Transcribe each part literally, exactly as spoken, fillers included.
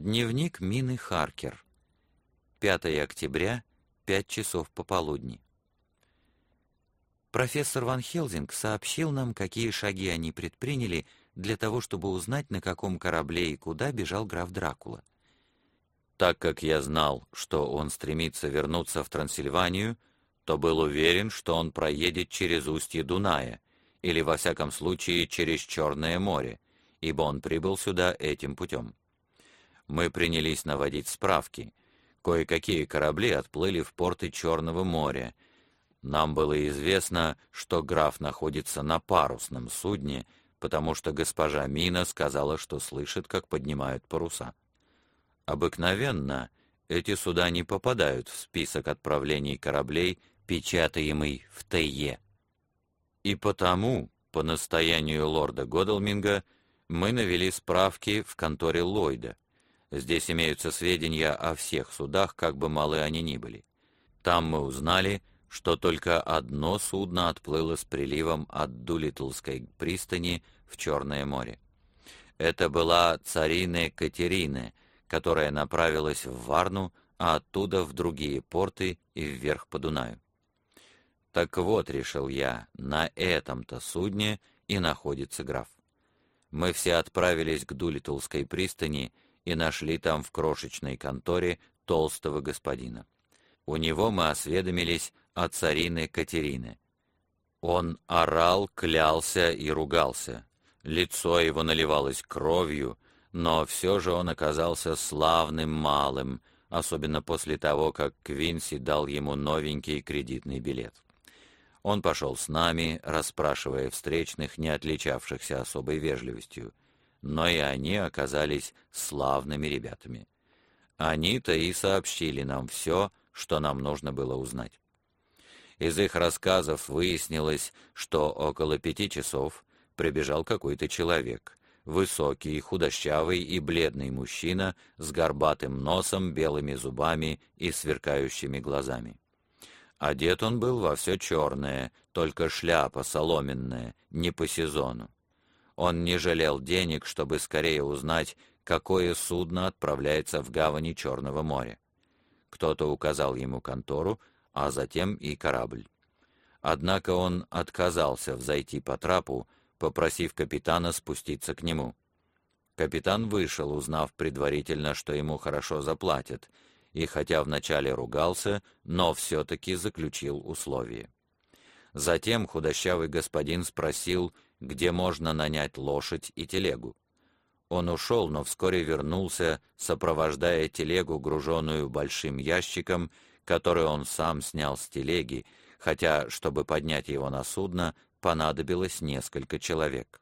Дневник Мины Харкер. пятое октября, пять часов пополудни. Профессор Ван Хелсинг сообщил нам, какие шаги они предприняли для того, чтобы узнать, на каком корабле и куда бежал граф Дракула. Так как я знал, что он стремится вернуться в Трансильванию, то был уверен, что он проедет через устье Дуная, или, во всяком случае, через Черное море, ибо он прибыл сюда этим путем. Мы принялись наводить справки. Кое-какие корабли отплыли в порты Черного моря. Нам было известно, что граф находится на парусном судне, потому что госпожа Мина сказала, что слышит, как поднимают паруса. Обыкновенно эти суда не попадают в список отправлений кораблей, печатаемый в Тейе. И потому, по настоянию лорда Годалминга, мы навели справки в конторе Ллойда. Здесь имеются сведения о всех судах, как бы малы они ни были. Там мы узнали, что только одно судно отплыло с приливом от Дулитлской пристани в Черное море. Это была царина Катерина, которая направилась в Варну, а оттуда в другие порты и вверх по Дунаю. Так вот, решил я, на этом-то судне и находится граф. Мы все отправились к Дулитлской пристани и нашли там в крошечной конторе толстого господина. У него мы осведомились о царине Катерине. Он орал, клялся и ругался. Лицо его наливалось кровью, но все же он оказался славным малым, особенно после того, как Квинси дал ему новенький кредитный билет. Он пошел с нами, расспрашивая встречных, не отличавшихся особой вежливостью, но и они оказались славными ребятами. Они-то и сообщили нам все, что нам нужно было узнать. Из их рассказов выяснилось, что около пяти часов прибежал какой-то человек, высокий, худощавый и бледный мужчина с горбатым носом, белыми зубами и сверкающими глазами. Одет он был во все черное, только шляпа соломенная, не по сезону. Он не жалел денег, чтобы скорее узнать, какое судно отправляется в гавани Черного моря. Кто-то указал ему контору, а затем и корабль. Однако он отказался взойти по трапу, попросив капитана спуститься к нему. Капитан вышел, узнав предварительно, что ему хорошо заплатят, и хотя вначале ругался, но все-таки заключил условие. Затем худощавый господин спросил, где можно нанять лошадь и телегу. Он ушел, но вскоре вернулся, сопровождая телегу, груженную большим ящиком, который он сам снял с телеги, хотя, чтобы поднять его на судно, понадобилось несколько человек.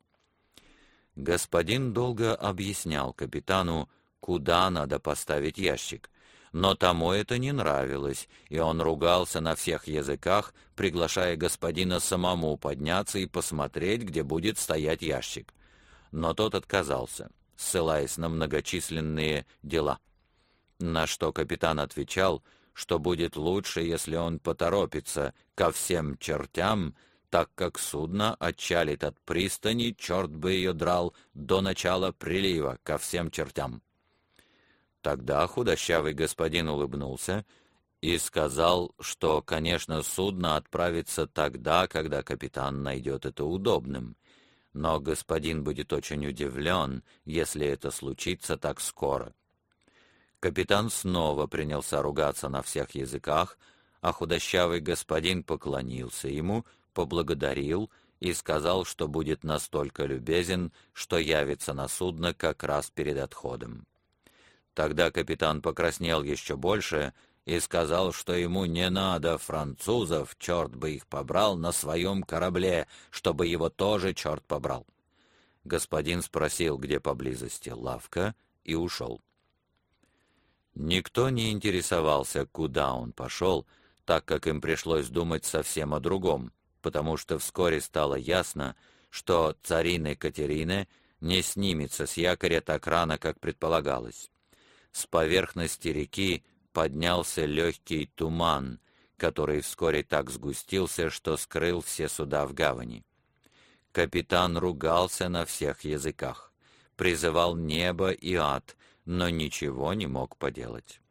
Господин долго объяснял капитану, куда надо поставить ящик, но тому это не нравилось, и он ругался на всех языках, приглашая господина самому подняться и посмотреть, где будет стоять ящик. Но тот отказался, ссылаясь на многочисленные дела. На что капитан отвечал, что будет лучше, если он поторопится ко всем чертям, так как судно отчалит от пристани, черт бы ее драл, до начала прилива ко всем чертям. Тогда худощавый господин улыбнулся и сказал, что, конечно, судно отправится тогда, когда капитан найдет это удобным, но господин будет очень удивлен, если это случится так скоро. Капитан снова принялся ругаться на всех языках, а худощавый господин поклонился ему, поблагодарил и сказал, что будет настолько любезен, что явится на судно как раз перед отходом. Тогда капитан покраснел еще больше и сказал, что ему не надо французов, черт бы их побрал, на своем корабле, чтобы его тоже черт побрал. Господин спросил, где поблизости лавка, и ушел. Никто не интересовался, куда он пошел, так как им пришлось думать совсем о другом, потому что вскоре стало ясно, что царина Катерина не снимется с якоря так рано, как предполагалось. С поверхности реки поднялся легкий туман, который вскоре так сгустился, что скрыл все суда в гавани. Капитан ругался на всех языках, призывал небо и ад, но ничего не мог поделать.